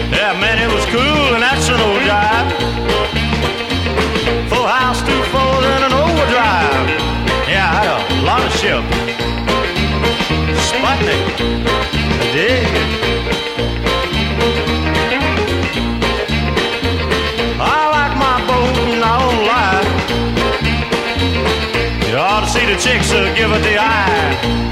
Yeah, man, it was cool, and that's an old jive. Full house, 2/4, and an overdrive. Yeah, I had a lot of ships. Sputnik, I dig it. I like my boat, and I won't lie. You ought to see the chicks give it the eye.